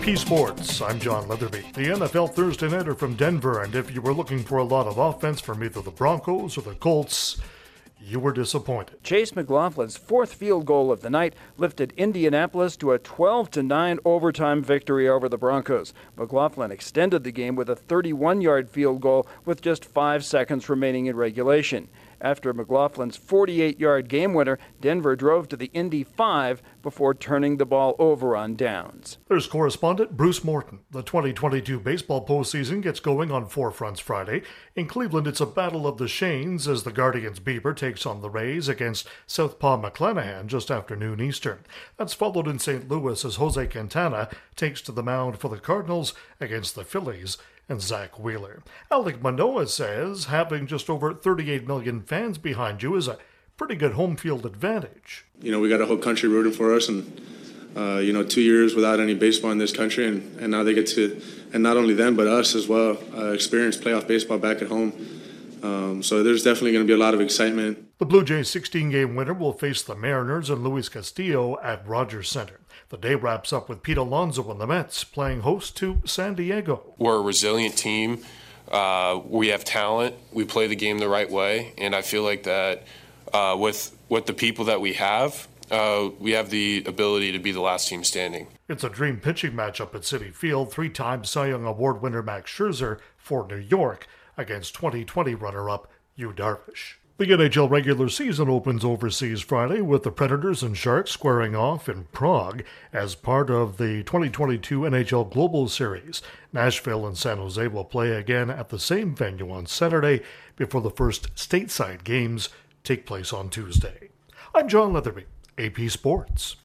AP Sports, I'm John Leatherby. The NFL Thursday Nighter from Denver, and if you were looking for a lot of offense from either the Broncos or the Colts, you were disappointed. Chase McLaughlin's fourth field goal of the night lifted Indianapolis to a 12-9 overtime victory over the Broncos. McLaughlin extended the game with a 31-yard field goal with just 5 seconds remaining in regulation. After McLaughlin's 48-yard game winner, Denver drove to the Indy 5 before turning the ball over on downs. There's correspondent Bruce Morton. The 2022 baseball postseason gets going on 4 fronts Friday. In Cleveland, it's a battle of the Shanes as the Guardians' Bieber takes on the Rays against Southpaw McClanahan just after noon Eastern. That's followed in St. Louis as Jose Quintana takes to the mound for the Cardinals against the Phillies and Zach Wheeler. Alec Manoah says having just over 38 million fans behind you is a pretty good home field advantage. We got a whole country rooting for us, and 2 years without any baseball in this country, and now they get to, and not only them but us as well, experience playoff baseball back at home. So there's definitely going to be a lot of excitement. The Blue Jays' 16-game winner will face the Mariners and Luis Castillo at Rogers Center. The day wraps up with Pete Alonso and the Mets playing host to San Diego. We're a resilient team. We have talent. We play the game the right way, and I feel like that with the people that we have the ability to be the last team standing. It's a dream pitching matchup at Citi Field. 3-time Cy Young Award winner Max Scherzer for New York against 2020 runner-up Yu Darvish. The NHL regular season opens overseas Friday with the Predators and Sharks squaring off in Prague as part of the 2022 NHL Global Series. Nashville and San Jose will play again at the same venue on Saturday before the first stateside games take place on Tuesday. I'm John Leatherby, AP Sports.